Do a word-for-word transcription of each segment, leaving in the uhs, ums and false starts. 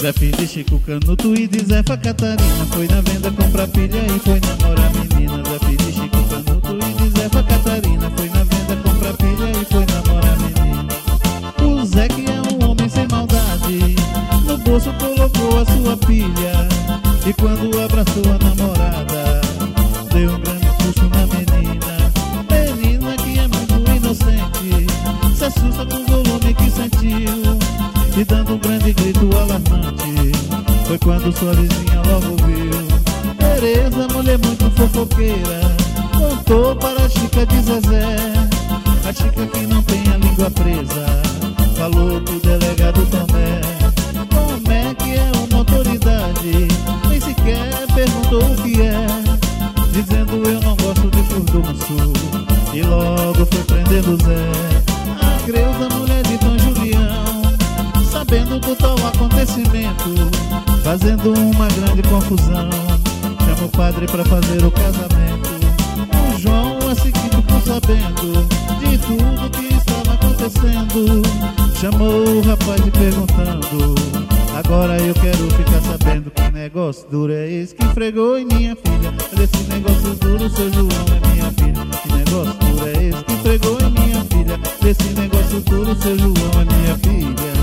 Zé Filho de Chico Canuto e de Zefa Catarina foi na venda comprar pilha e foi namorar menina. Zé Filho de Chico Canuto e de Zefa Catarina foi na venda comprar pilha e foi namorar menina. O Zé, que é um homem sem maldade, no bolso colocou a sua pilha e quando abraçou a namorada deu um grande susto na menina. Menina que é muito inocente se assusta com o volume que sentiu e dando um grande grito alarmante foi quando sua vizinha logo ouviu. Tereza, mulher muito fofoqueira, contou para a Chica de Zezé. A Chica, que não tem a língua presa, falou pro delegado Tomé. Tomé, que é uma autoridade, nem sequer perguntou o que é, dizendo eu não gosto de furdunço, e logo foi prendendo Zé. A Creuza, mulher de Dom Julião, sabendo do tal acontecimento, fazendo uma grande confusão, chama o padre pra fazer o casamento. O João, assim que ficou sabendo de tudo que estava acontecendo, chamou o rapaz e perguntando: agora eu quero ficar sabendo que negócio duro é esse que fregou em minha filha. Esse negócio duro, seu João, é minha filha. Que negócio duro é esse que fregou em minha filha. Esse negócio duro, seu João, é minha filha.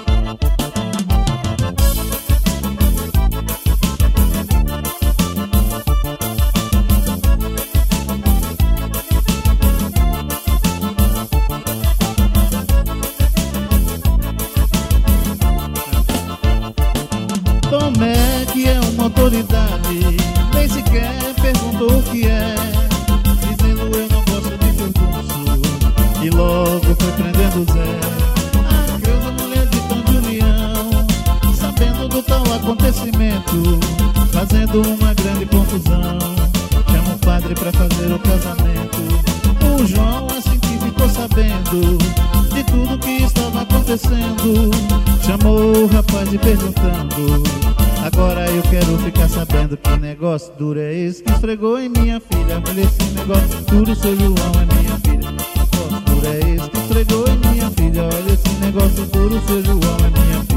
Tomé, que é uma autoridade, nem sequer perguntou o que é, dizendo eu não gosto de furdunço, e logo foi prendendo Zé. A Creuza, mulher de Dom Julião, sabendo do tal acontecimento, fazendo uma grande confusão, chama o padre pra fazer o casamento. O João, assim que ficou sabendo de tudo que estava acontecendo, chamou o rapaz e perguntando: agora eu quero ficar sabendo que negócio duro é esse que esfregou em minha filha. Esse negócio duro, seu João, é minha filha. Negócio duro é esse que esfregou em minha filha. Olha, esse negócio duro, seu João, é minha filha.